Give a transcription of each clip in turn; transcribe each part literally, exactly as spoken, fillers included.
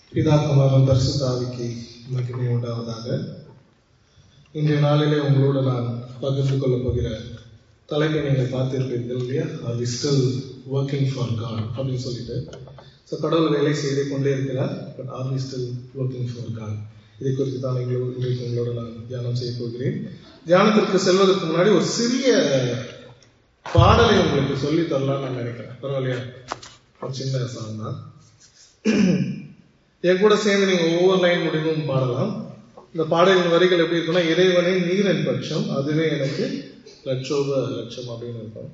பிதா குமாரன் பரிசுத்த ஆவிக்கு மகிமை உண்டாவதாக. இன்றைய நாளிலே உங்களோடு நான் பகிர்ந்து கொள்ளப் போகிற தலைப்பை நீங்கள் பார்த்திருப்பீர்கள் இல்லையா? Are we still working for God அப்படின்னு சொல்லிட்டு. ஸோ கடவுள் வேலை செய்து கொண்டே இருக்கிறார், but are we still working for God? இதை குறித்து தான் எங்களோடு இன்றைக்கு உங்களோடு நான் தியானம் செய்ய போகிறேன். தியானத்திற்கு செல்வதற்கு முன்னாடி ஒரு சிறிய பாடலை உங்களுக்கு சொல்லி தரலாம்னு நான் நினைக்கிறேன். பரவாயில்லையா? ஒரு சின்ன சாங் தான். என் கூட சேர்ந்து நீங்க ஒவ்வொரு லைன் முடிவும் பாடலாம். இந்த பாடலின் வரிகள் எப்படி இருக்குன்னா, இறைவனை நீரின் பட்சம் அதுவே எனக்கு லட்சோப லட்சம் அப்படின்னு இருக்கும்.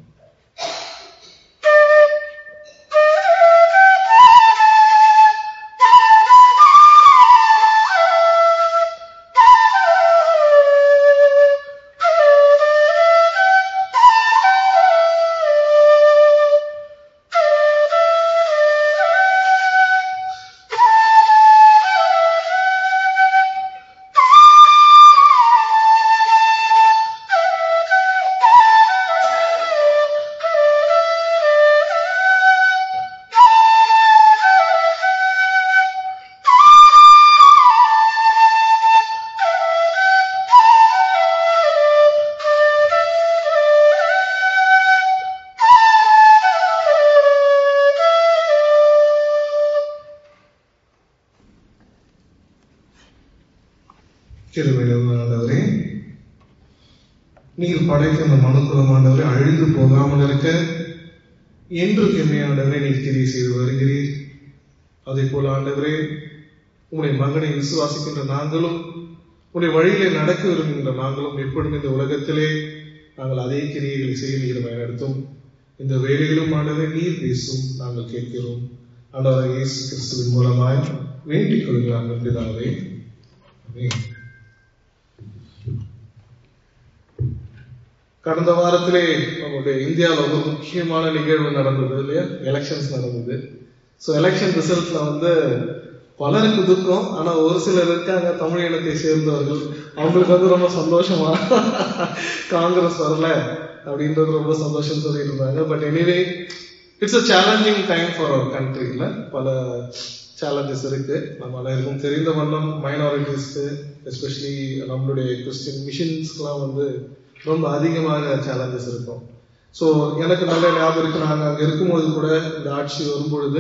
ஆண்டவரே, நீர் படைத்த அந்த மனுக்குலம் ஆண்டவரே அழிந்து போகாமல் இருக்க என்று ஆண்டவரே நீர் கிரியை செய்து வருகிறீர். அதே போல ஆண்டவரே, உங்களுடைய மகனை விசுவாசிக்கின்ற நாங்களும் உங்களுடைய வழியிலே நடக்க விரும்புகின்ற நாங்களும் எப்பொழுதும் இந்த உலகத்திலே நாங்கள் அதே கிரியைகளை செய்ய நீர் பயன்படுத்தும். இந்த வேலையிலும் ஆண்டவரே நீர் பேசும், நாங்கள் கேட்கிறோம். ஆண்டவரே இயேசு கிறிஸ்துவின் மூலமாய் வேண்டிக் கொள்கிறாங்க பிதாவே. கடந்த வாரத்திலே நம்முடைய இந்தியாவில் ஒரு முக்கியமான நிகழ்வு நடந்தது இல்லையா? எலெக்ஷன்ஸ் நடந்தது. ஸோ எலெக்ஷன் ரிசல்ட்ல வந்து பலருக்கு துக்கம், ஆனா ஒரு சிலர் இருக்காங்க தமிழ் இனத்தை சேர்ந்தவர்கள், அவங்களுக்கு வந்து ரொம்ப சந்தோஷமா காங்கிரஸ் வரல அப்படின்றது ரொம்ப சந்தோஷம் சொல்லிட்டு இருந்தாங்க. But anyway it's a challenging time for our country. இல்ல, பல சேலஞ்சஸ் இருக்கு. நம்ம எல்லாருக்கும் தெரிந்த வண்ணம் மைனாரிட்டிஸ்க்கு, எஸ்பெஷலி நம்மளுடைய கிறிஸ்டின் மிஷன்ஸ்க்குலாம் வந்து ரொம்ப அதிகமாக சேலஞ்சஸ் இருக்கும். ஸோ எனக்கு நல்ல ஞாபகம் இருக்கு, நாங்கள் அங்கே இருக்கும்போது கூட இந்த ஆட்சி வரும்பொழுது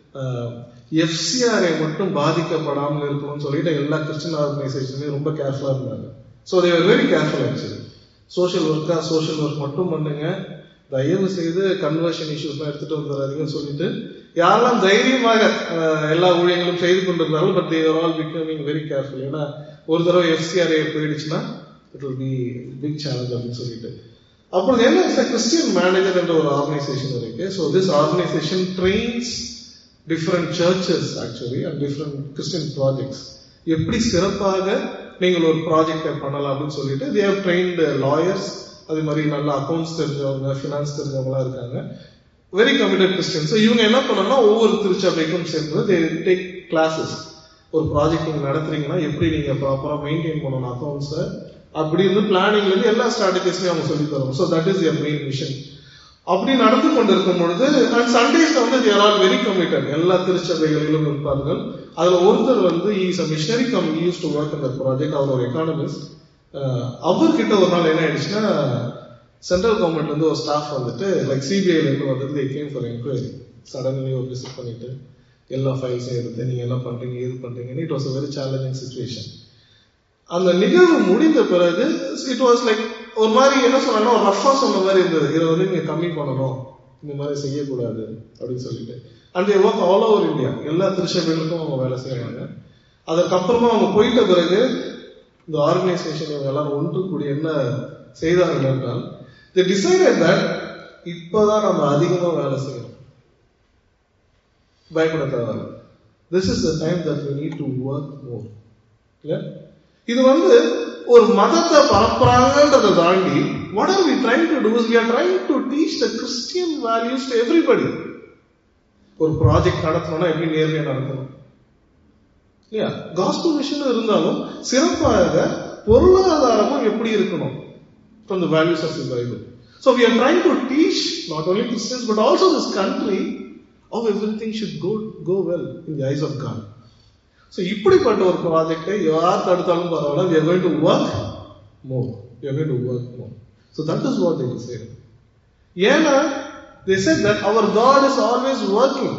எஃப்சிஆரை மட்டும் பாதிக்கப்படாமல் இருக்கணும்னு சொல்லிட்டு எல்லா கிறிஸ்டின் ஆர்கனைசேஷனுமே ரொம்ப கேர்ஃபுல்லாக இருந்தாங்க. So they are very careful. Actually social ஒர்க்கா சோஷியல் ஒர்க் மட்டும் பண்ணுங்க, தயவு செய்து கன்வர்ஷன் இஷ்யூஸ்லாம் எடுத்துட்டு வந்துடாதீங்கன்னு சொல்லிட்டு யாரெல்லாம் தைரியமாக எல்லா ஊழியங்களும் செய்து கொண்டிருந்தாலும், but they are all becoming very careful. ஏன்னா ஒரு தடவை எஃப்சிஆர்ஏ போயிடுச்சுன்னா it will be big challenge அப்படின்னு சொல்லிட்டு. அப்புறம் என்ன, கிறிஸ்டியன் மேனேஜர் என்ற ஒரு ஆர்கனைசேஷன் இருக்கு. So this organisation trains different churches actually and different Christian projects. எப்படி சிறப்பாக நீங்கள் ஒரு ப்ராஜெக்டை பண்ணலாம் அப்படின்னு சொல்லிட்டு தே ஹவ் ட்ரெயின்டு லாயர்ஸ், அதே மாதிரி நல்ல அக்கௌண்ட்ஸ் தெரிஞ்சவங்க, ஃபினான்ஸ் தெரிஞ்சவங்களா இருக்காங்க, வெரி கமிட்டட் கிறிஸ்டியன். ஸோ இவங்க என்ன பண்ணணும்னா ஒவ்வொரு திருச்சபைக்கும் சென்று தே டேக் கிளாஸஸ். ஒரு ப்ராஜெக்ட் நீங்க நடத்துறீங்கன்னா எப்படி நீங்க ப்ராப்பரா மெயின்டைன் பண்ணணும் அக்கௌண்ட்ஸை, அப்படி இருந்து பிளானிங்ல இருந்து எல்லா ஸ்ட்ராட்டஜிஸையும் அவங்க சொல்லி தருவாங்க. So that is their main mission. அப்படி நடந்து கொண்டிருக்கும் பொழுது அண்ட் சண்டேஸ்ல வந்து தேர் ஆல் வெரி கமிட்டட், எல்லா திருச்சபைகளிலும் இருப்பார்கள். அதுல ஒருத்தர் வந்து is a missionary come use to work இந்த ப்ராஜெக்ட், அவர் ஒரு எக்கானமிஸ்ட். அவர்கிட்ட ஒரு நாள் என்ன ஆயிடுச்சுன்னா, சென்ட்ரல் கவர்மெண்ட்ல இருந்து ஒரு ஸ்டாஃப் வந்துட்டு லைக் சிபிஐல இருந்து வந்துட்டு they came for enquiry. Suddenly ஒரு விசிட் பண்ணிட்டு எல்லா ஃபைல்ஸையும் எடுத்து நீங்க என்ன பண்றீங்க ஏது பண்றீங்கன்னு it was a very challenging situation. அந்த நிகழ்வு முடிந்த பிறகு இட் வாஸ் லைக் ஒரு மாதிரி என்ன சொன்னாங்கன்னா ஒரு ரஃபா சொன்ன மாதிரி இருந்தது, இதை வந்து நீங்க கம்மி பண்ணணும், இந்த மாதிரி செய்யக்கூடாது அப்படின்னு சொல்லிட்டு. And they work all over India, எல்லா திருச்சபைகளுக்கும் அவங்க வேலை செய்வாங்க. அதுக்கப்புறமா அவங்க போயிட்ட பிறகு இந்த ஆர்கனைசேஷன் இவங்க எல்லாரும் ஒன்று கூடி என்ன செய்தார்கள் என்றால், they decided that இப்பதான் நம்ம அதிகமா வேலை செய்யணும், பயப்பட தேவையில்ல. This is the time that we need to work more. இல்ல, இது வந்து ஒரு மதத்தை பரப்புறாங்கன்றதை தாண்டி what are we trying to do is we are trying to teach the Christian values to everybody. ஒரு ப்ராஜெக்ட் நடத்தணும்னா எப்படி நேர்மையா நடத்தணும் இல்லையா? காஸ்பல் மிஷன் இருந்தாலும் சிறப்பாக பொருளாதாரமும் எப்படி இருக்கணும் from the values of the Bible. So we are trying to teach not only Christians but also this country how everything should go go well in the eyes of God. So இப்படிப்பட்ட ஒரு ப்ராஜெக்டை யார் தடுத்தாலும் பரவாயில்ல, we are going to work more. We are going to work more. So that is what they say. ஏன்னா they said that our God is always working.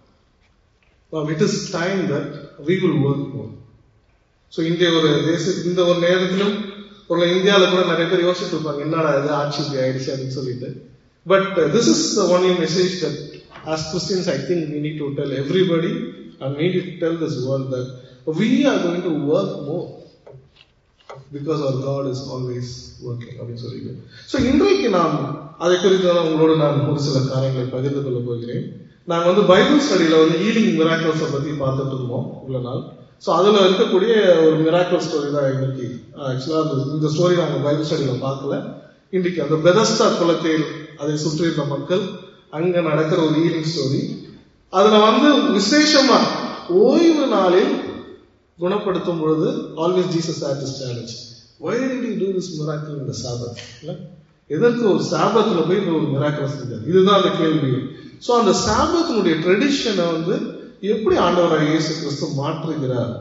Now it is time that we will work more. So இந்திய ஒரு தேச இந்த ஒரு நேரத்திலும் ஒரு இந்தியாவில் கூட நிறைய பேர் யோசிச்சுட்டு இருப்பாங்க, என்னடா இது ஆட்சி இப்படி ஆயிடுச்சு அப்படின்னு சொல்லிட்டு. But this is the only message that as Christians I think we need to tell everybody and we need to tell this world that we are going to work more because our God is always working அப்படின்னு சொல்லிட்டு. So இன்றைக்கு நாம் அதை குறித்து உங்களோடு நான் ஒரு சில காரியங்களை பகிர்ந்து கொள்ள போகிறேன். நாங்கள் வந்து பைபிள் ஸ்டடியில் வந்து ஹீலிங் மிராக்கிள்ஸை பற்றி பார்த்துட்டு இருந்தோம் இவ்வளோ நாள். ஸோ அதில் இருக்கக்கூடிய ஒரு மிராக்கிள் ஸ்டோரி தான் இன்னைக்கு. ஆக்சுவலாக இந்த ஸ்டோரி நாங்கள் பைபிள் ஸ்டடியில் பார்க்கல. இன்றைக்கு அந்த பெதஸ்தா குளத்தில் அதை சுற்றி இருந்த மக்கள் அங்க நடக்கிற ஒரு ஹீலிங் ஸ்டோரி. அதுல வந்து விசேஷமா ஓய்வு நாளில் குணப்படுத்தும் பொழுது always Jesus had this challenge. why did he do this miracle in the Sabbath? எதற்கு ஒரு சாபத்துல போய் ஒரு மிராக்கிள் செஞ்சார்? இதுதான் அந்த கேள்வி. ஸோ அந்த சாபத்தினுடைய ட்ரெடிஷனை வந்து எப்படி ஆண்டவராக இயேசு கிறிஸ்து மாற்றுகிறார்?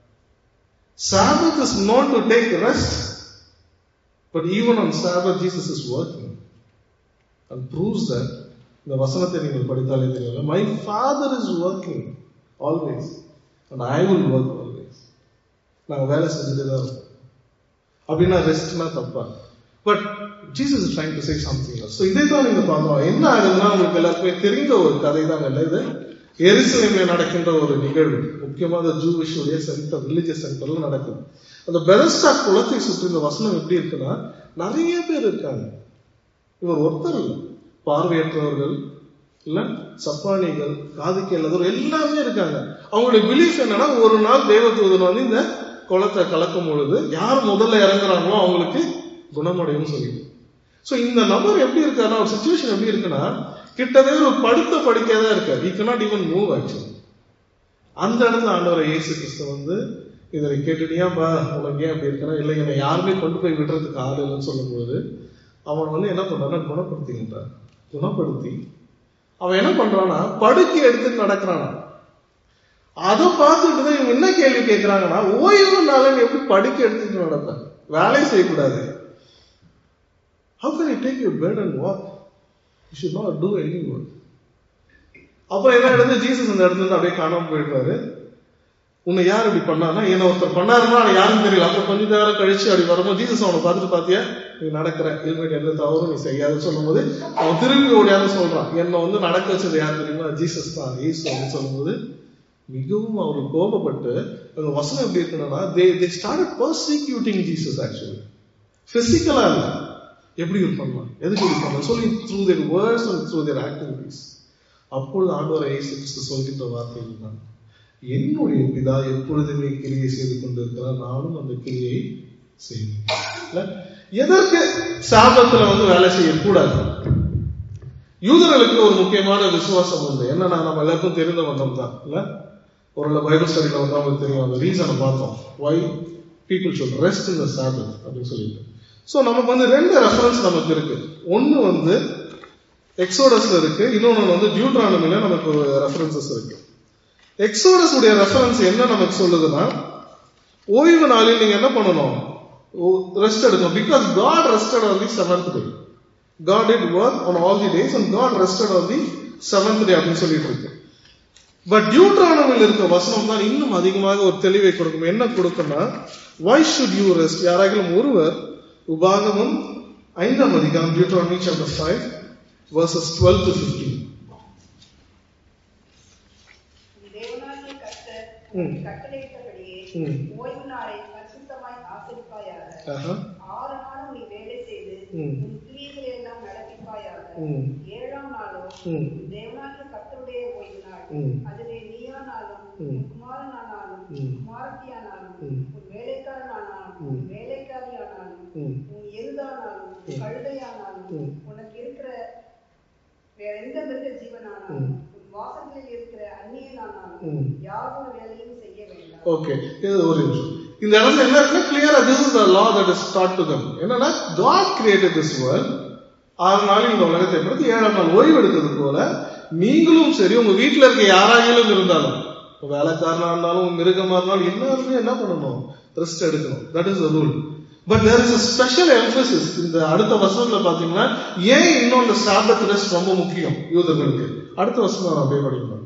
Sabbath is not to take rest, but even on Sabbath Jesus is working and proves that. இந்த வசனத்தை நீங்கள் படித்தாலே தெரியல, my father is working always and I will work always. நாங்கள் வேலை செஞ்சுட்டு தான் இருக்கோம் அப்படின்னா ரெஸ்ட்னா தப்பா? But Jesus is trying to say something else. So இதை தான் நீங்க பார்க்கலாம். என்ன ஆகுதுன்னா உங்களுக்கு எல்லாருக்குமே தெரிந்த ஒரு கதை தான் இல்லை இது. எருசலேமில் நடக்கின்ற ஒரு நிகழ்வு, முக்கியமாக ஜூவிஷ் உடைய சென்டர், ரிலிஜியஸ் சென்டர்ல நடக்குது. அந்த பெதஸ்தா குளத்தை சுற்றி இந்த வசனம் எப்படி இருக்குன்னா, நிறைய பேர் இருக்காங்க. இவர் ஒருத்தர் இல்லை, பார்வையற்றவர்கள் இல்ல, சப்பானிகள், காது கேளாதவர் எல்லாமே இருக்காங்க. அவங்களுடைய பிலீஃப் என்னன்னா, ஒரு நாள் தேவதூதன் வந்து இந்த குளத்தை கலக்கும் பொழுது யார் முதல்ல இறங்குறாங்களோ அவங்களுக்கு குணமடையும் சொல்லிட்டு. சோ இந்த நபர் எப்படி இருக்காருன்னா, ஒரு சிச்சுவேஷன் எப்படி இருக்குன்னா, கிட்டத்தட்ட ஒரு படுத்த படுக்கையாதான் இருக்காரு. he cannot even move actually. அந்த இடத்துல ஆண்டவர் இயேசு கிறிஸ்து வந்து இதை கேட்டுட்டியாப்பா, உனக்கு ஏன் அப்படி இருக்கா? இல்லை, என்னை யாருமே கொண்டு போய் விடுறதுக்கு ஆள் இல்லைன்னு சொல்லும்போது அவன் வந்து என்ன பண்றான்னா, குணப்படுத்திக்கின்றான். குணப்படுத்தி அவன் என்ன பண்றான்னா, படுக்கை எடுத்து நடக்கிறானா. அதை பார்த்துட்டு தான் இவங்க என்ன கேள்வி கேட்கிறாங்கன்னா, ஓய்வு நாளன் எப்படி படுக்கை எடுத்துட்டு நடப்பேன்? வேலையை செய்யக்கூடாது. How can you take your bed and walk? You should not do any work. அப்புறம் என்ன இடத்துல ஜீசஸ் அந்த இடத்துல அப்படியே காணாம போயிடுறாரு. உன்னை யார் இப்படி பண்ணானா, என்ன ஒருத்தர் பண்ணாருன்னா அது யாருன்னு தெரியல. அப்புறம் கொஞ்சம் நேரம் கழிச்சு அப்படி வரும்போது ஜீசஸ் அவனை பார்த்துட்டு, பார்த்தியா நீ நடக்கிற ஹெல்மெட் எந்த தவறும் நீ செய்யாதுன்னு சொல்லும் போது அவன் திரும்பி ஓடியான்னு சொல்றான், என்னை வந்து நடக்க வச்சது யார் தெரியுமா? ஜீசஸ் தான், ஈசு அப்படின்னு சொல்லும் போது மிகவும் அவருக்கு கோபப்பட்டு, அந்த வசனம் எப்படி இருக்குன்னா, they they started persecuting Jesus actually. பிசிக்கலா இல்ல, எப்படி பண்ணலாம், எதுக்கு இப்படி பண்ணலாம் சொல்லி through their words and through their activities. அப்பொழுது ஆண்டவர் இயேசு கிறிஸ்து சொல்கின்ற வார்த்தைகள் தான், என்னுடைய பிதா எப்பொழுதுமே கிரியை செய்து கொண்டிருக்கிறார், நானும் அந்த கிரியை செய்வேன். எதற்கு சாபத்துல வந்து வேலை செய்யக்கூடாது? யூதர்களுக்கு ஒரு முக்கியமான விசுவாசம் உண்டு. என்னன்னா, நம்ம எல்லாருக்கும் தெரிந்த வந்தோம் தான் இல்ல, ஒரு பைபிள் ஸ்டடியில வந்து அவங்களுக்கு தெரியும், அந்த ரீசனை பார்த்தோம், why people should rest in the Sabbath அப்படின்னு சொல்லிட்டு. சோ நமக்கு வந்து ரெண்டு ரெஃபரன்ஸ் நமக்கு இருக்கு. ஒன்னு வந்து எக்ஸோடஸ்ல இருக்கு, இன்னொன்னு வந்து டியூட்ரானமில நமக்கு ரெஃபரன்சஸ் இருக்கு. எக்ஸோடஸ் உடைய ரெஃபரன்ஸ் என்ன நமக்கு சொல்லுதுன்னா, ஓய்வு நாளில் நீங்க என்ன பண்ணணும்? ரெஸ்ட் எடுக்கணும். Because God rested on the seventh day. God did work on all the days and God rested on the seventh day அப்படின்னு சொல்லிட்டு இருக்கு. பட் டியூட்ரானமில் இருக்க வசனம் தான் இன்னும் அதிகமாக ஒரு தெளிவை கொடுக்கும். என்ன கொடுக்குன்னா, why should you rest? யாராகிலும் ஒருவர் உபாகமம் ஐந்தாம் அதிகாரம், Deuteronomy chapter five verses twelve to fifteen. கட்டளையிட்டபடியே ஓய்வு நாளை பரிசுத்தமாய் ஆசரிப்பாயாக. ஆறு நாளும் நீ வேலை செய்து உன் கிரியைகளை எல்லாம் நடப்பிப்பாயாக. ஏழாம் நாளோ தேவனாகிய கர்த்தருடைய ஓய்வு நாள். அதிலே நீயானாலும் குமாரனானாலும் குமாரத்தியானாலும் உன் வேலைக்காரனானாலும் உன் வேலைக்காரியானாலும் உன் எருதானாலும் கழுதையானாலும் உனக்கு இருக்கிற வேற எந்த மிருக ஜீவனானாலும் வாசல்களில் இருக்கிற அந்நியனானாலும் யாரும் வேலையும் செய்ய வேண்டாம். ஓகே, இது ஒரு நிமிஷம். இந்த இடத்துல என்ன இருக்கு? கிளியரா this is the law that is taught to them. என்னன்னா, God created this world. ஆறு நாள் இந்த உலகத்தை படுத்தி ஏழாம் நாள் ஓய்வு எடுத்தது போல நீங்களும் சரி, உங்க வீட்டுல இருக்க யாராகிலும் இருந்தாலும் வேலைக்காரனா இருந்தாலும் மிருகமா இருந்தாலும் எல்லாருமே என்ன பண்ணணும்? ரெஸ்ட் எடுக்கணும். That is the rule. But there is a special emphasis. இந்த அடுத்த வசனத்துல பாத்தீங்கன்னா ஏன் இன்னும் இந்த சாபத் ரெஸ்ட் ரொம்ப முக்கியம் யூதர்களுக்கு. அடுத்த வசனம் அப்படியே படிக்கணும்.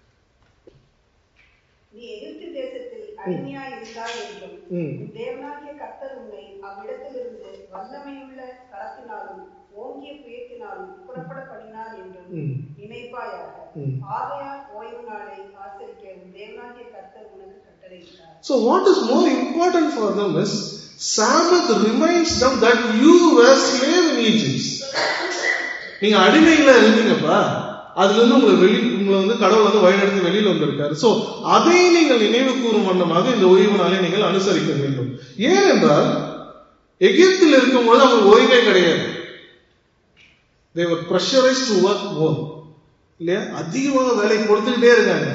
நீ எகிப்து தேசத்தில் அடிமையாய் இருந்தாய் என்றும் தேவனாகிய கர்த்தர் உன்னை அவ்விடத்திலிருந்து வல்லமையுள்ள கரத்தினாலும் ஓங்கிய புயத்தினாலும் புறப்பட பண்ணினார் என்றும் நினைப்பாயாக. ஆகையால் ஓய்வு நாளை ஆசரிக்க தேவனாகிய கர்த்தர் உனக்கு கட்டளையிட்டார். So what is more important for them is Sabbath reminds them that you were slave in Egypt. நீங்க அடிமையில இருந்தீங்கப்பா, அதுல இருந்து உங்களை வெளி உங்களை வந்து கடவுள் வந்து வழிநடத்தி வெளியில வந்திருக்காரு. சோ அதை நீங்கள் நினைவு கூறும் வண்ணமாக இந்த ஓய்வு நாளை நீங்கள் அனுசரிக்க வேண்டும். ஏனென்றால் எகிப்தில் இருக்கும்போது அவங்க ஓய்வே கிடையாது. They were pressurized to work more. இல்லையா? அதிகமாக வேலை கொடுத்துக்கிட்டே இருக்காங்க.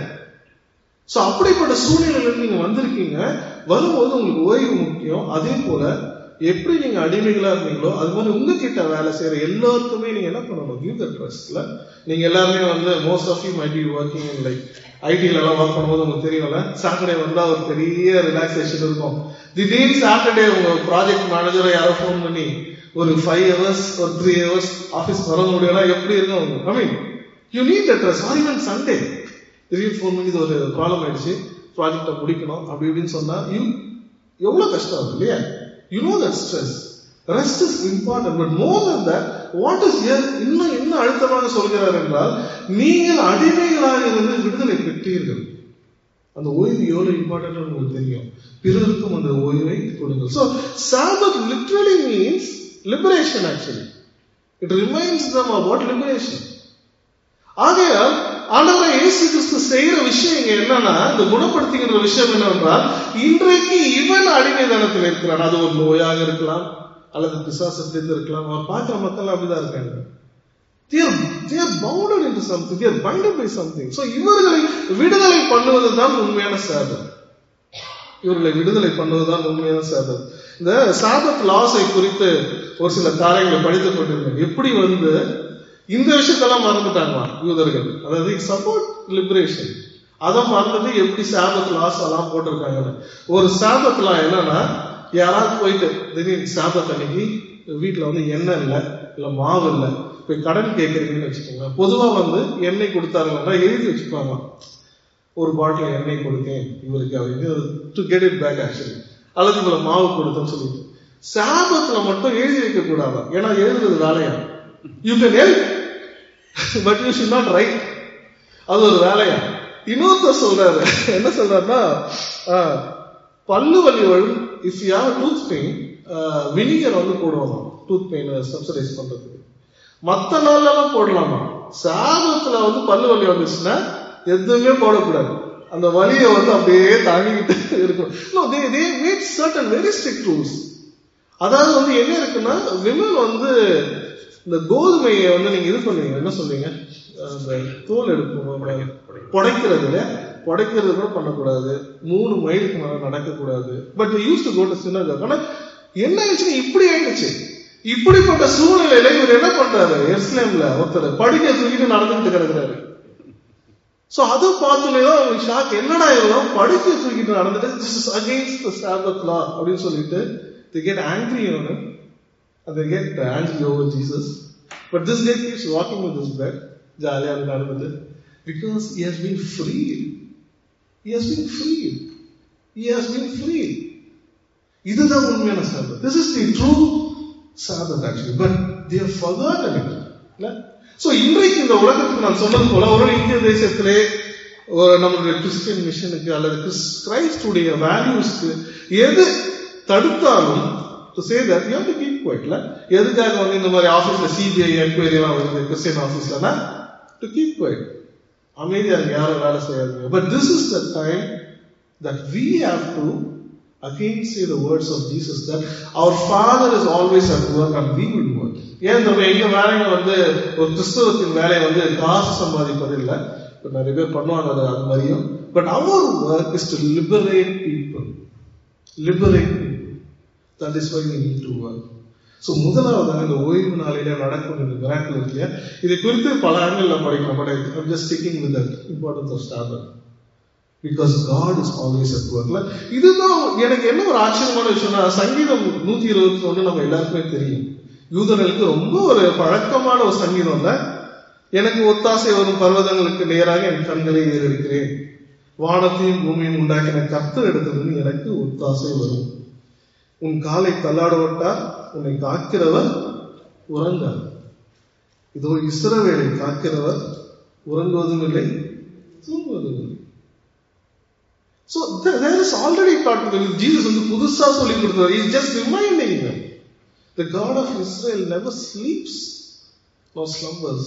சோ அப்படிப்பட்ட சூழ்நிலையில நீங்க வந்திருக்கீங்க. வரும்போது உங்களுக்கு ஓய்வு முக்கியம். அதே போல எப்படி நீங்க அடிமைகளா இருந்தீங்களோ அது மாதிரி உங்ககிட்ட வேலை செய்யற எல்லாருக்குமே நீங்க என்ன பண்ணணும்? கிவ் த ட்ரஸ்ட்ல. நீங்க எல்லாருமே வந்து most of you might be working in like ஐடில எல்லாம் ஒர்க் பண்ணும்போது உங்களுக்கு தெரியும்ல, சாட்டர்டே வந்தா ஒரு பெரிய ரிலாக்ஸேஷன் இருக்கும். திடீர்னு சாட்டர்டே உங்க ப்ராஜெக்ட் மேனேஜரை யாரோ ஃபோன் பண்ணி ஒரு ஃபைவ் ஹவர்ஸ் ஒரு த்ரீ ஹவர்ஸ் ஆஃபீஸ் வர முடியும்னா எப்படி இருக்கும்? I mean you need the trust. Or even Sunday திடீர்னு ஃபோன் பண்ணி இது ஒரு ப்ராப்ளம் ஆயிடுச்சு, ப்ராஜெக்டை முடிக்கணும் அப்படி இப்படின்னு சொன்னா யூ எவ்வளவு கஷ்டம் ஆகுது இல்லையா? You know that stress. Rest is important, but more than that, what is here? இன்னும் என்ன அழுத்தமாக சொல்கிறார் என்றால், நீங்கள் அடிமைகளாக இருந்து விடுதலை பெற்றீர்கள். அந்த ஓய்வு எவ்வளவு இம்பார்ட்டன்ட் உங்களுக்கு தெரியும். பிறருக்கும் அந்த ஓய்வை கொடுங்கள். So Sabbath literally means liberation actually. It reminds them of what liberation. ஆகையால் ஆண்டவராகிய இயேசு கிறிஸ்து செய்யற விஷயம் இங்க என்னன்னா, இந்த குணப்படுத்துகின்ற விஷயம் என்னவென்றால், இன்றைக்கு இவன் அடிமைதனத்தில் இருக்கிறான். அது ஒரு நோயாக இருக்கலாம் அல்லது பிசாசத்திலிருந்து இருக்கலாம். அவர் பார்க்கிற மக்கள் அப்படிதான் இருக்காங்க. They are, they are bounded into something. They are binded by something. So இவர்களை விடுதலை பண்ணுவதுதான் உண்மையான சாபத். இவர்களை விடுதலை பண்ணுவதுதான் உண்மையான சாபத். இந்த சாபத் லாஸை குறித்து ஒரு சில காரியங்களை படித்துக் கொண்டிருந்தேன். எப்படி வந்து இந்த விஷயத்தெல்லாம் மறந்துட்டாங்களா யூதர்கள்? அதாவது இட்ஸ் அபவுட் லிபரேஷன். அதை மறந்துட்டு எப்படி சாபத் லாஸ் எல்லாம் போட்டிருக்காங்க. ஒரு சாபத் லா என்னன்னா, யாராவது போயிட்டு திடீர்னு சாபத் அன்னைக்கு வீட்டுல வந்து எண்ணெய் இல்லை இல்ல மாவு இல்லை, போய் கடன் கேட்கறீங்கன்னு வச்சுக்கோங்க. பொதுவா வந்து எண்ணெய் கொடுத்தாருன்னா எழுதி வச்சுப்பாங்க, ஒரு பாட்டில் எண்ணெய் கொடுத்தேன் இவருக்கு அப்படின்னு, to get it back actually, அல்லது இவ்வளவு மாவு கொடுத்தேன்னு சொல்லிட்டு. சாபத்துல மட்டும் எழுதி வைக்க கூடாது, ஏன்னா எழுதுறது வேலையா. You can help but you should not write. அது ஒரு வேலையா. இன்னொருத்தர் சொல்றாரு, என்ன சொல்றாருன்னா, பல்லு வலி வரும் if you have tooth pain vinegar வந்து போடுவாங்க டூத் பெயின் சப்சிடைஸ் பண்றதுக்கு. மற்ற நாள்லாம் போடலாமா, சாபத்துல வந்து பல்லு வலி வந்துச்சுன்னா எதுவுமே போடக்கூடாது. அந்த வலியை வந்து அப்படியே தாங்கிக்கிட்டு இருக்கும். No, they they made certain very strict rules. அதாவது வந்து என்ன இருக்குன்னா, விமன் வந்து இந்த கோதுமையை வந்து நீங்க இது பண்ணுவீங்க, என்ன சொல்றீங்க, அந்த தோல் எடுக்கும் புடைக்கிறது இல்ல, புடைக்கிறது கூட பண்ணக்கூடாது, மூணு மைலுக்கு மேல நடக்கக்கூடாது. But use to go to synagogue. ஆனா என்ன ஆயிடுச்சுன்னா இப்படி ஆயிடுச்சு. இப்படிப்பட்ட சூழ்நிலையில இவர் என்ன பண்றாரு, எருசலேம்ல ஒருத்தர் படிக்க தூக்கிட்டு நடந்துட்டு கிடக்குறாரு. சோ அதை பார்த்துதான் அவங்களுக்கு ஷாக். என்னடா இவங்க படிக்க தூக்கிட்டு நடந்துட்டு, this is against the Sabbath law அப்படின்னு சொல்லிட்டு they get angry on him and they get angry over Jesus. But this guy keeps walking with his bed jaliya நடந்துட்டு, because he has been freed. He has been freed. He has been freed. இதுதான் உண்மையான சாபத். This is the true Sabbath actually, but they have forgotten it. So இன்றைக்கு இந்த உலகத்துக்கு நான் சொன்னது போல, ஒரு இந்திய தேசத்திலே ஒரு நம்மளுடைய கிறிஸ்டியன் மிஷனுக்கு அல்லது கிரைஸ்டுடைய வேல்யூஸ்க்கு எது தடுத்தாலும் to say that you have to keep quiet. எதுக்காக வந்து இந்த மாதிரி ஆபீஸ்ல சிபிஐ என்கொயரி எல்லாம் வருது கிறிஸ்டியன் ஆபீஸ்ல, to keep quiet, அமைதியா இருக்கு, யாரும் வேலை செய்யாதீங்க. But this is the time that we have to again say the words of Jesus, that our Father is always at work and we will work. ஏன் நம்ம எங்க வேலைங்க வந்து ஒரு கிறிஸ்தவத்தின் வேலை வந்து காசு சம்பாதிப்பது இல்லை, நிறைய பேர் பண்ணுவாங்க அது மாதிரியும். பட் அவர் work is to liberate people. Liberate people. That is why we need to work. So முதலாவதாக இந்த ஓய்வு நாளில நடக்கும் இந்த மிராக்கிள் இருக்கு. இதை குறித்து பல ஆங்கிள் படிக்கலாம். But I'm just sticking with that importance of Sabbath. Because God is always at work. இதுதான் எனக்கு என்ன ஒரு ஆச்சரியமான விஷயம்னா, சங்கீதம் நூத்தி இருபத்தி ஒண்ணு நம்ம எல்லாருக்குமே தெரியும். யூதர்களுக்கு ரொம்ப ஒரு பழக்கமான ஒரு சங்கீதம் இல்ல. எனக்கு ஒத்தாசை வரும் பர்வதங்களுக்கு நேராக என் கண்களை ஏறெடுக்கிறேன், வானத்தையும் பூமியும் உண்டாக்கின கர்த்தர் இடத்திலிருந்து எனக்கு ஒத்தாசை வரும். உன் காலை தள்ளாடவிட்டால் உன்னை காக்கிறவர் உறங்கார். இதோ இஸ்ரவேலை காக்கிறவர் உறங்குவதும் இல்லை, தூங்குவதும் இல்லை. So there, there is already taught them. Jesus வந்து புதுசா சொல்லி கொடுத்தார். He is just reminding them. The God of Israel never sleeps nor slumbers.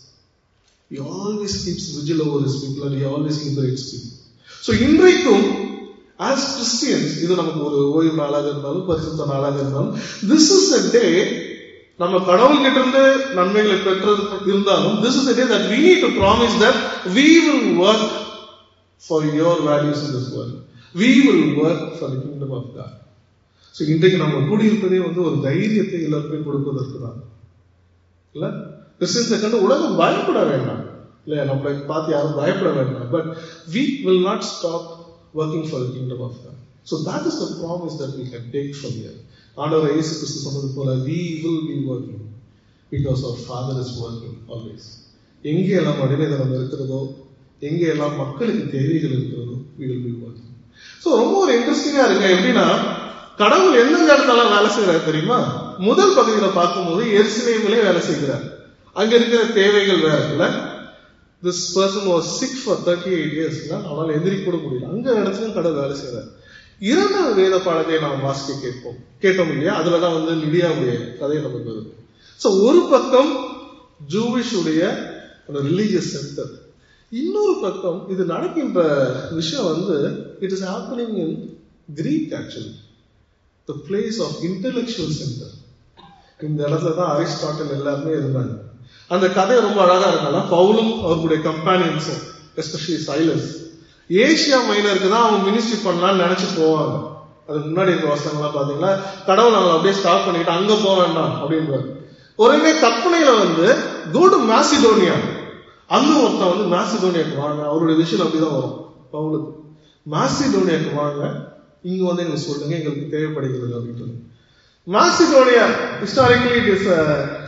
He always keeps vigil over his people and he always liberates people. So இன்றைக்கும் as Christians, இது நமக்கு ஒரு ஓய்வு நாளாக இருந்தாலும் பரிசுத்த நாளாக இருந்தாலும், this is the day நம்ம கடவுள் கிட்ட இருந்து நன்மைகளை பெற்றது இருந்தாலும், this is the day that we need to promise that we will work for your values in this world. We will work for the kingdom of God. So இன்றைக்கு நம்ம கூடியிருப்பதே வந்து ஒரு தைரியத்தை எல்லாருமே கொடுப்பதற்கு தான். இல்ல கிறிஸ்டியன்ஸை கண்டு உலகம் பயப்பட வேண்டாம், இல்ல நம்மளை பார்த்து யாரும் பயப்பட வேண்டாம். But we will not stop working for the kingdom of God. So that is the promise that we can take from here. ஆண்டவர் இயேசு கிறிஸ்து சொன்னது போல, we will be working because our Father is working always. எங்கே எல்லாம் அடிமைதனம் இருக்கிறதோ, எங்கே எல்லாம் மக்களுக்கு தேவைகள் இருக்கிறதோ, we will be working. So ரொம்ப ஒரு இன்ட்ரெஸ்டிங்கா இருக்கு. எப்படின்னா, கடவுள் எந்தெந்த இடத்துல வேலை செய்யறாரு தெரியுமா? முதல் பகுதியில பார்க்கும்போது எருசலேமிலே வேலை செய்கிறார். அங்க இருக்கிற தேவைகள் வேற இல்ல. This person was sick for thirty-eight years. அவனால் எந்திரிக்க கூட முடியல. அங்க இடத்துலயும் கடவுள் வேலை செய்யறார். இரண்டாவது வேத பாடத்தை நாம் வாசிக்க கேட்போம் கேட்டோம் இல்லையா? அதுலதான் வந்து லிடியாவுடைய கதை நமக்கு வருது. சோ ஒரு பக்கம் ஜூவிஷ் உடைய ரிலீஜியஸ் சென்டர், இன்னொரு பக்கம் இது நடக்கின்ற விஷயம் வந்து it is happening in Greek. Actually the place of intellectual centre. இந்த இடத்துல தான் அரிஸ்டாட்டில் எல்லாருமே இருந்தாங்க. அந்த கதை ரொம்ப அழகா இருக்கலாம். பவுலும் அவர்களுடைய கம்பானியன்ஸும், எஸ்பெஷலி சைலஸ், ஏசியா மைனருக்கு தான் அவங்க மினிஸ்ட்ரி பண்ணலாம்னு நினைச்சு போவாங்க. அதுக்கு முன்னாடி இருக்கிற வசனங்கள்லாம் பாத்தீங்கன்னா, கடவுள் அவங்க அப்படியே ஸ்டாப் பண்ணிட்டு அங்க போக வேண்டாம் அப்படின்றாரு. ஒருமே கற்பனையில வந்து கோ டு மாசிடோனியா, அங்க ஒருத்தன் வந்து மாசிடோனியாக்கு வாங்க, அவருடைய விஷயம் அப்படிதான் வரும் பவுலுக்கு. மாசிடோனியாக்கு வாங்க, இங்க வந்து எங்களுக்கு சொல்லுங்க, எங்களுக்கு தேவைப்படுகிறது அப்படின்ட்டு. மாசிடோனியா ஹிஸ்டாரிக்கலி இட் இஸ்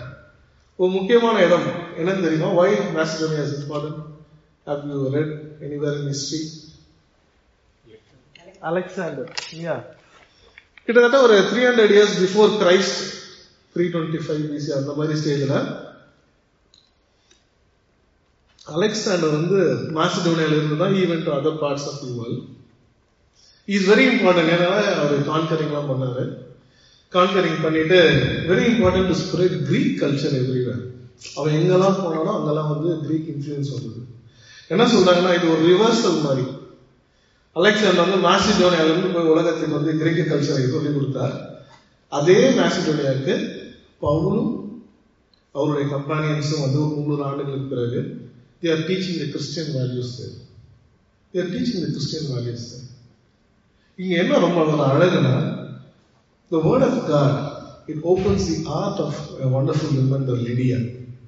ஒரு முக்கியமான இடம். என்னன்னு தெரியுமா? why Macedonia is important? Have you read anywhere in history? Alexander. Yeah. கிட்டத்தட்ட ஒரு three hundred years before Christ, three twenty-five B C அந்த மாதிரி ஸ்டேஜ்ல அலெக்சாண்டர் வந்து மாசிடோனியால இருந்து தான் he went to other parts of the world. He is very important. ஏன்னா அவர் conquering எல்லாம் பண்ணாரு. கான்கரிங் பண்ணிட்டு very important to spread Greek culture everywhere. அவன் எங்கெல்லாம் போனாலும் அங்கெல்லாம் வந்து கிரீக் இன்ஃப்ளூயன்ஸ் வந்தது. என்ன சொல்றாங்கன்னா, இது ஒரு ரிவர்சல் மாதிரி. அலெக்சாண்டர் வந்து மாசிடோனியால இருந்து போய் உலகத்துக்கு வந்து கிரீக் கல்ச்சரை சொல்லி கொடுத்தார். அதே மாசிடோனியாவுக்கு பவுலும் அவருடைய கம்பானியன்ஸும் வந்து ஒரு முன்னூறு ஆண்டுகளுக்கு பிறகு they are teaching the Christian values there. They are teaching the Christian values there. இங்க என்ன ரொம்ப அழகுனா, the word of God, it opens the heart of a wonderful woman, the Lydia.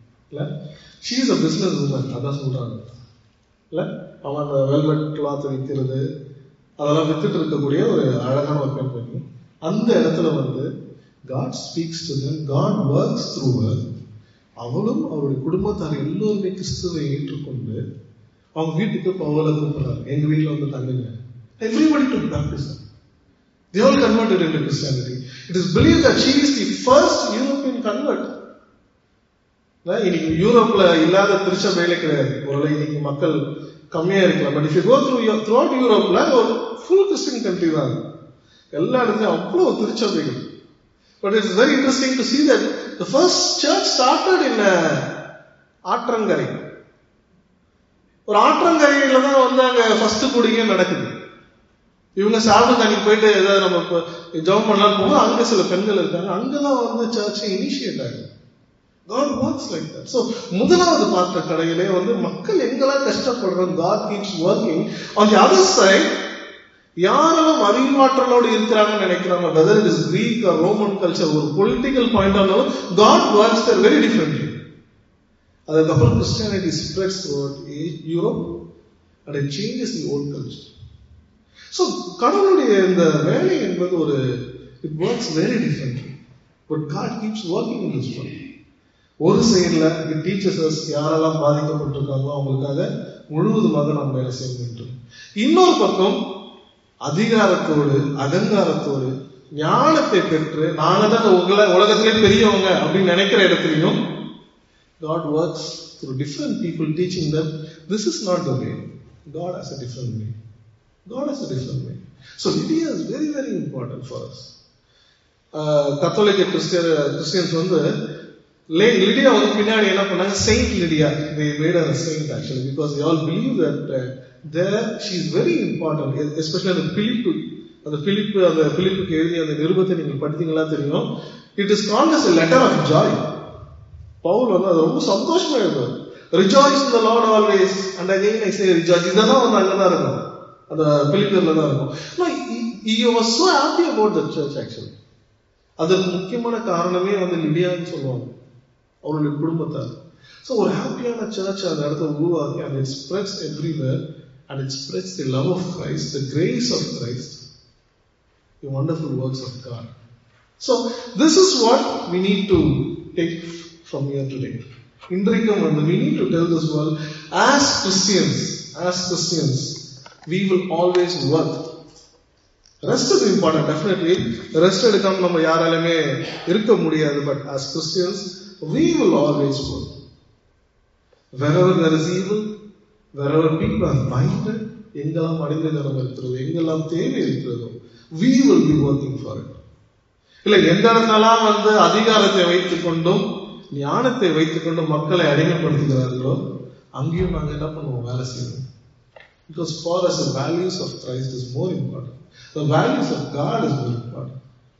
She is a business woman. அதான் சொல்றாங்க. இல்ல, அவன் அந்த velvet cloth விற்கிறது, அதெல்லாம் வித்துட்டு இருக்கக்கூடிய ஒரு அழகான ஒரு பெண் பண்ணி, அந்த இடத்துல வந்து God speaks to them, God works through her. அவளும் அவருடைய குடும்பத்தார் எல்லோருமே கிறிஸ்துவை ஏற்றுக்கொண்டு அவங்க வீட்டுக்கு பவுலை கூப்பிடுறாங்க, எங்க வீட்டுல வந்து தங்குங்க. Everybody took baptism. They all converted into Christianity. It is believed that she is the first European convert. இன்னைக்கு யூரோப்ல இல்லாத திருச்சபையிலே கிடையாது. ஒருவேளை இன்னைக்கு மக்கள் கம்மியா இருக்கலாம். But if you go through throughout யூரோப்ல ஒரு ஃபுல் கிறிஸ்டியன் கண்ட்ரி தான். எல்லா இடத்துலயும் அவ்வளவு திருச்சபைகள். But it's very interesting to see that the first church started in ஆற்றங்கரை. ஒரு ஆற்றங்கரையில தான் வந்து அங்க ஃபர்ஸ்ட் கூடிங்க நடக்குது. இவங்க சாப்பிட்டு அன்னைக்கு போயிட்டு ஏதாவது நம்ம ஜெபம் பண்ணலாம் போகும்போது அங்க சில பெண்கள் இருக்காங்க, அங்கதான் வந்து சர்ச் இனிஷியேட் ஆகுது. God works like that. So முதலாவது பார்த்த கடையிலே வந்து மக்கள் எங்கெல்லாம் கஷ்டப்படுறோம், God keeps working. On the other side, யாரெல்லாம் அறிவாற்றலோடு இருக்கிறாங்கன்னு நினைக்கிறாங்க, whether it is Greek or Roman culture, ஒரு political point ஆனாலும் God works there very differently. அதுக்கப்புறம் Christianity spreads throughout Europe and it changes the old culture. So கடவுளுடைய இந்த வேலை என்பது ஒரு it works very differently, but God keeps working in this world. ஒரு சைடுல it teaches us யாரெல்லாம் பாதிக்கப்பட்டிருக்காங்களோ அவங்களுக்காக முழுவதுமாக நாம் வேலை செய்ய வேண்டும். இன்னொரு பக்கம் அதிகாரத்தோடு அகங்காரத்தோடு ஞானத்தை பெற்று நாங்க தான் உலகத்திலே பெரியவங்க அப்படின்னு நினைக்கிற இடத்துலையும் God works through different people, teaching them this is not the way. God has a different way. God has a different way. So Lydia is very very important for us. கத்தோலிக்க கிறிஸ்டியன் கிறிஸ்டியன்ஸ் வந்து Lydia வந்து பின்னாடி என்ன பண்ணாங்க, Saint Lydia. they made her a saint actually because they all believe that uh, there she is very important, especially the Philip அந்த பிலிப்பு அந்த பிலிப்புக்கு எழுதிய அந்த நிருபத்தை நீங்கள் படித்தீங்களா தெரியும். It is called as a letter of joy. பவுல் வந்து அது ரொம்ப சந்தோஷமா எழுதுவார். rejoice in the Lord always and again I say rejoice. இதெல்லாம் வந்து அங்கதான் இருக்கும், அந்த பிலிப்பியர்ல தான் இருக்கும். no he, he was so happy about the church actually. அதற்கு முக்கியமான காரணமே வந்து லிடியான்னு சொல்லுவாங்க, அவருடைய குடும்பத்தார். ஸோ ஒரு ஹாப்பியான சர்ச் அந்த இடத்துல உருவாகி and it spreads everywhere and it spreads the love of Christ, the grace of Christ, the wonderful works of God. So this is what we need to take from here today. இன்றைக்கும் வந்து we need to tell this world as Christians, as Christians we will always work. Rest is important, definitely. Rest எடுக்காம நம்ம யாராலுமே இருக்க முடியாது. But as Christians we will always work. Wherever there is evil, wherever people are blinded, எங்கெல்லாம் அடிமைத்தனம் இருக்கிறதோ, எங்கெல்லாம் தேவை இருக்கிறதோ, we will be working for it. இல்ல எந்த இடத்துலாம் வந்து அதிகாரத்தை வைத்துக் கொண்டும் ஞானத்தை வைத்துக் கொண்டும் மக்களை அடிமைப்படுத்துகிறார்களோ அங்கேயும் நாங்க என்ன பண்ணுவோம், வேலை செய்வோம். Because for us the values of Christ is more important. The values of God is more important.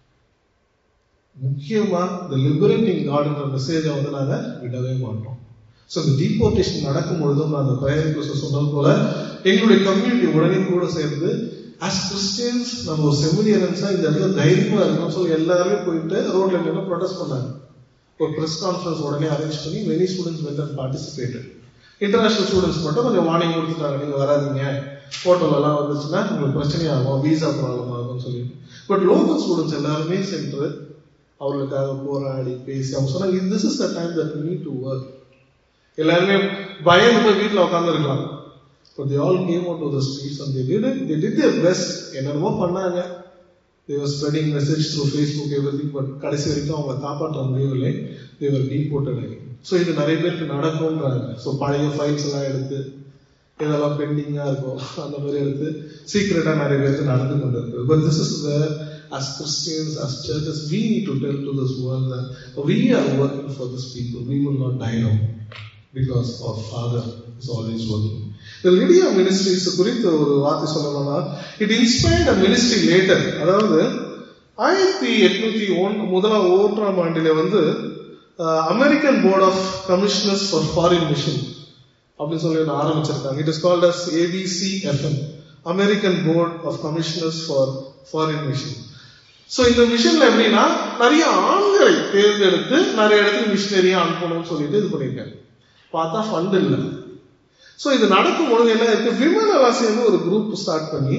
முக்கியமா the liberating God என்ற மெசேஜை வந்து நாங்க விடவே மாட்டோம். ஸோ இந்த டீபோர்டேஷன் நடக்கும் பொழுதும் நான் அந்த பிரயாணிக்கு சொன்னது போல எங்களுடைய கம்யூனிட்டி உடனே கூட சேர்ந்து as Christians நம்ம ஒரு செமினியரன்ஸா இந்த இடத்துல தைரியமா இருக்கணும் சொல்லி எல்லாருமே போயிட்டு ரோட்ல நின்று ப்ரொடெஸ்ட் பண்ணாங்க. ஒரு பிரஸ் கான்ஃபரன்ஸ் உடனே அரேஞ்ச் பண்ணி many students went and participated. International students மட்டும் கொஞ்சம் வார்னிங் கொடுத்துட்டாங்க, நீங்க வராதிங்க, போட்டோல எல்லாம் வந்துச்சுன்னா உங்களுக்கு பிரச்சனையாகும், வீசா ப்ராப்ளம் ஆகும்னு சொல்லிட்டு. பட் லோக்கல் ஸ்டூடெண்ட்ஸ் எல்லாருமே சென்று அவர்களுக்காக போராடி பேசி அவங்க சொன்னாங்க this is the time that we need to work. எல்லாருமே பயந்து போய் வீட்டில் உட்கார்ந்து இருக்கலாம். But they all came out to the streets and they did it. They did their best. என்னென்னமோ பண்ணாங்க. They were spreading message through Facebook, everything. But கடைசி வரைக்கும் அவங்க காப்பாற்ற முடியவில்லை. They were deported again. So இது நிறைய பேருக்கு நடக்கும்ன்றாங்க. ஸோ பழைய ஃபைல்ஸ் எல்லாம் எடுத்து இதெல்லாம் பெண்டிங்கா இருக்கும் அந்த மாதிரி எடுத்து சீக்கிரட்டா நிறைய பேருக்கு நடந்து கொண்டு இருக்கு. But this is where as Christians, as churches, we need to tell to this world that we are working for these people. We will not die now because our Father is always working. The Lydia Ministries குறித்து ஒரு வார்த்தை சொல்லணும்னா it inspired a ministry later. அதாவது ஆயிரத்தி எட்நூத்தி ஒன்று முதலாம் ஒன்றாம் ஆண்டிலே வந்து American board of commissioners for foreign mission அப்படின்னு சொல்லி ஆரம்பிச்சிருக்காங்க. It is called as A B C F M, American board of commissioners for foreign mission. So இந்த மிஷன்ல எப்படின்னா நிறைய ஆண்களை தேர்ந்தெடுத்து நிறைய இடத்துக்கு மிஷினரியா அனுப்பணும்னு சொல்லிட்டு இது பண்ணியிருக்காங்க. பார்த்தா ஃபண்ட் இல்லை. ஸோ இது நடக்கும் பொழுது என்ன இருக்கு, விமன் எல்லாம் சேர்ந்து ஒரு குரூப் ஸ்டார்ட் பண்ணி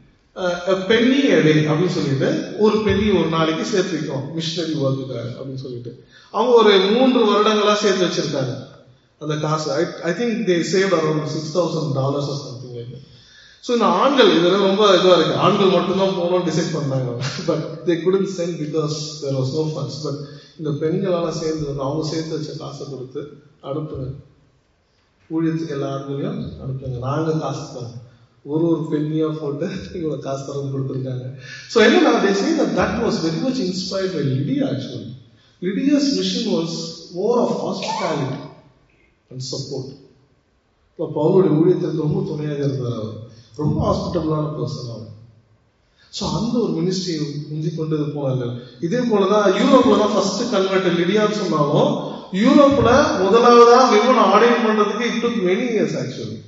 பென்னி எடை அப்படின்னு சொல்லிட்டு ஒரு பென்னி ஒரு நாளைக்கு சேர்த்து வைக்கும் மிஷினரி ஒர்க்குக்காக அப்படின்னு சொல்லிட்டு அவங்க ஒரு மூன்று வருடங்களா சேர்த்து வச்சிருக்காங்க அந்த காசு. I think they save around six thousand dollars something like. So இந்த ஆண்கள் இதுல ரொம்ப இதுவா இருக்கு, ஆண்கள் மட்டும்தான் போகணும்னு டிசைட் பண்ணாங்க. But they couldn't send because there was no funds. But இந்த பெண்களெல்லாம் சேர்ந்து வந்து அவங்க சேர்த்து வச்ச காசை கொடுத்து அனுப்புங்க, ஊழியத்துக்கு எல்லா ஆண்களையும் அனுப்புங்க, நாங்க காசு தரோம், ஒரு ஒரு பெண்ணியா போட்டு இவ்வளவு காசு தரம் கொடுத்துருக்காங்க. ஸோ என்னன்னா they say that that was very much inspired by Lydia actually. Lydia's mission was more of hospitality and support. இப்போ பவுலுடைய ஊழியத்திற்கு ரொம்ப துணையாக இருந்தார் அவர், ரொம்ப ஹாஸ்பிட்டபிளான பர்சன் அவர். ஸோ அந்த ஒரு மினிஸ்ட்ரி முந்தி கொண்டு போனாங்க. இதே போலதான் யூரோப்ல தான் ஃபர்ஸ்ட் கன்வெர்ட் லிடியான்னு சொன்னாலும் யூரோப்ல முதலாவதா விமன் ஆர்டைன் பண்றதுக்கு it took many years actually.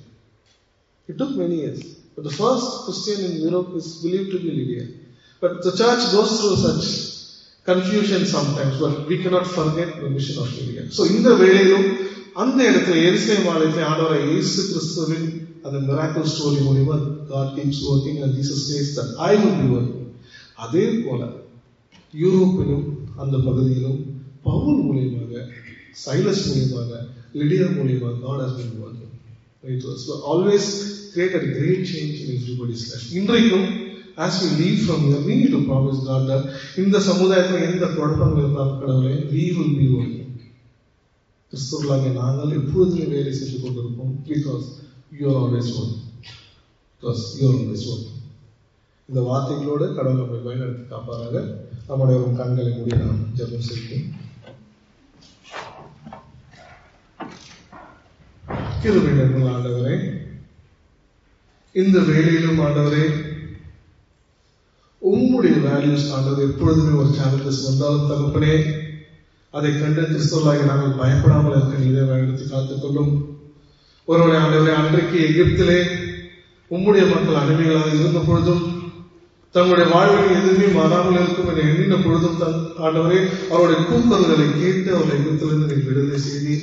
It took many years. But the first Christian in Europe is believed to be Lydia. But the church goes through such confusion sometimes, but we cannot forget the mission of Lydia. So இந்த வேளையிலும் அந்த இடத்துல எருசலேம் ஆலயத்தில் ஆண்டவராகிய இயேசு கிறிஸ்துவின் அந்த miracle story மூலமா God keeps working and Jesus says that I will be working. அதே போல யூரோப்பிலும் அந்த பகுதியிலும் பவுல் மூலமாக, சைலஸ் மூலமாக, லிடியா மூலமாக God has been working. It was always created a great change in everybody's life. இன்றைக்கும் as we leave from here, we need to promise God that இந்த சமுதாயத்தில் எந்த குழப்பங்கள் இருந்தாலும் கடவுளே, we will be working. கிறிஸ்துவர்களாகிய நாங்கள் எப்பொழுதுமே வேலை செய்து கொண்டிருப்போம். Because you are always working. Because you are always working. இந்த வார்த்தைகளோடு கடவுள் நம்மை வழிநடத்தி காப்பாராக. நம்முடைய கண்களை மூடி நாம் ஜெபம் செய்வோம். கிருபை நிறைந்த ஆண்டவரே, இந்த வேலையிலும் ஆண்டவரே, உம்முடைய வேல்யூஸ் ஆண்டவர் எப்பொழுதுமே ஒரு சேலஞ்சஸ் வந்தாலும் தகப்பனே, அதை கண்டு கிறிஸ்தவர்களாக நாங்கள் பயப்படாமல் இருக்க நீரை வழிநடத்தி காத்துக்கொள்ளும். ஒருவரை ஆண்டவரே, அன்றைக்கு எகிப்திலே உம்முடைய மக்கள் அடிமைகளாக இருந்த பொழுதும் தங்களுடைய வாழ்வில் எதுவுமே மாறாமல் இருக்கும் என்று எண்ணின பொழுதும் ஆண்டவரே, அவருடைய கூக்குரல்களை கேட்டு அவருடைய எகிப்திலிருந்து நீ விடுதலை செய்தீர்.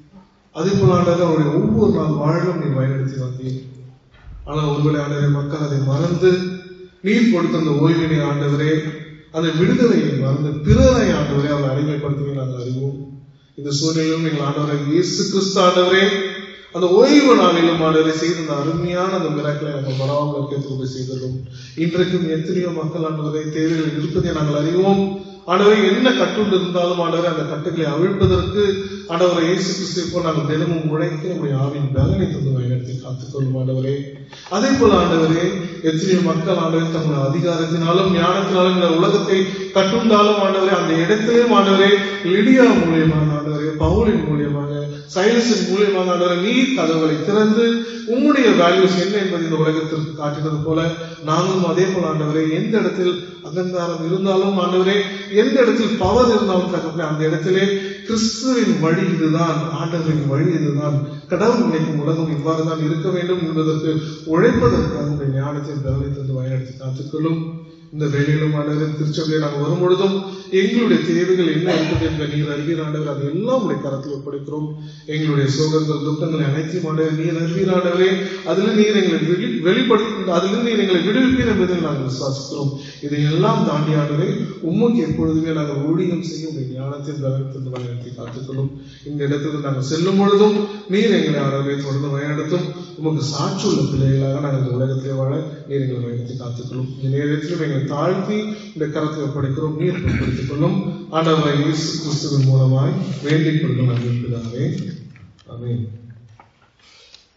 அதே போல ஆண்டவர் அவருடைய ஒவ்வொரு நாள் வாழும் நீ வழிநடத்தி வந்தீர். ஆனால் ஒருவேளை ஆண்டவரே, மக்கள் அதை மறந்து நீர் கொடுத்த அந்த ஓய்வினை ஆண்டவரே, அந்த விடுதலையை மறந்து பிறரை ஆண்டவரே அவரை அடிமைப்படுத்துவதை நாங்கள் அறிவோம். இந்த சூழ்நிலையிலும் எங்கள் ஆண்டவரை இயேசு கிறிஸ்து ஆண்டவரே அந்த ஓய்வு நாளிலும் ஆண்டவரை செய்த அந்த அருமையான அந்த மிராக்களை நாங்கள் வராமல் திருப்பி செய்தோம். இன்றைக்கும் எத்தனையோ மக்கள் ஆண்டவரை தேவைகள் இருப்பதை நாங்கள் அறிவோம். ஆண்டவரை என்ன கட்டுண்டு இருந்தாலும் ஆண்டவரை அந்த கட்டுகளை அவிழ்ப்பதற்கு ஆண்டவரை இயேசு கிறிஸ்துவை போல் நாங்கள் தினமும் உழைக்க நம்முடைய ஆவின் பலனை தந்து வழிநடத்தி காத்துக்கொள்ளும் ஆண்டவரே. அதே போல ஆண்டவரே, எத்தனையோ மக்கள் ஆண்டவரை தங்களுடைய அதிகாரத்தினாலும் ஞானத்தினாலும் இந்த உலகத்தை கட்டுண்டாலும் ஆண்டவரே, அந்த இடத்திலேயும் ஆண்டவரே லிடியா மூலியமாக ஆண்டவரே, பவுலின் மூலியமாக, சைலஸின் மூலியமாக ஆண்டவரை நீர் கதவுகளை திறந்து உம்முடைய வேல்யூஸ் என்ன என்பது இந்த உலகத்திற்கு காட்டினது போல நாங்களும் அதே போல ஆண்டவரே, எந்த இடத்தில் அகங்காரம் இருந்தாலும் ஆண்டவரே, எந்த இடத்தில் பவர் இருந்தாலும் தகப்பனே, அந்த இடத்திலே கிறிஸ்துவின் வழி இதுதான், ஆண்டவரின் வழி இதுதான், கடவுள் நினைக்கும் உலகம் இவ்வாறுதான் இருக்க வேண்டும் என்பதற்கு உழைப்பதற்காக உடைய ஞானத்தின் பலனை தந்து வழிநடத்தி காத்துக்கொள்ளும். இந்த வேலையிலும் ஆண்டவரே, திருச்சபையை நாங்கள் வரும் பொழுதும் எங்களுடைய தேவைகள் என்ன இருக்குது என்ற நீர் அறிவீர் ஆண்டவர், அது எல்லாம் உடைய கரத்தில் ஒப்படைக்கிறோம். எங்களுடைய சோகங்கள் துக்கங்களை அனைத்தையும் ஆண்டவர் நீர் அறிவீர் ஆண்டவரே, அதில் நீர் எங்களை வெளி வெளிப்படுத்த அதிலிருந்து நீர் எங்களை விடுவிப்பீர் என்பதில் நாங்கள் விசுவாசிக்கிறோம். இதையெல்லாம் தாண்டி ஆண்டவரே, உமக்கு எப்பொழுதுமே நாங்கள் ஊழியம் செய்ய உடைய ஞானத்தின் பலனத்தின் வழிநடத்தி காத்துக்கொள்ளும். இந்த இடத்துல நாங்கள் செல்லும் பொழுதும் நீர் எங்களை ஆண்டவரை தொடர்ந்து வழிநடத்தும். உமக்கு சாட்சியுள்ள பிள்ளைகளாக நாங்கள் இந்த உலகத்திலே வாழ நீர் எங்களை வழிநடத்தி காத்துக்கொள்ளும். இந்த நேரத்திலும் எங்களை தாழ்த்தி இந்த கரத்தில் ஒப்படைக்கிறோம். நீர் பொறுப்படுத்திக் கொள்ளும். ஆண்டவரை இயேசு கிறிஸ்துவின் மூலமாய் வேண்டிக் கொள்ளும். அன்பின் பிதாவே, ஆமென்.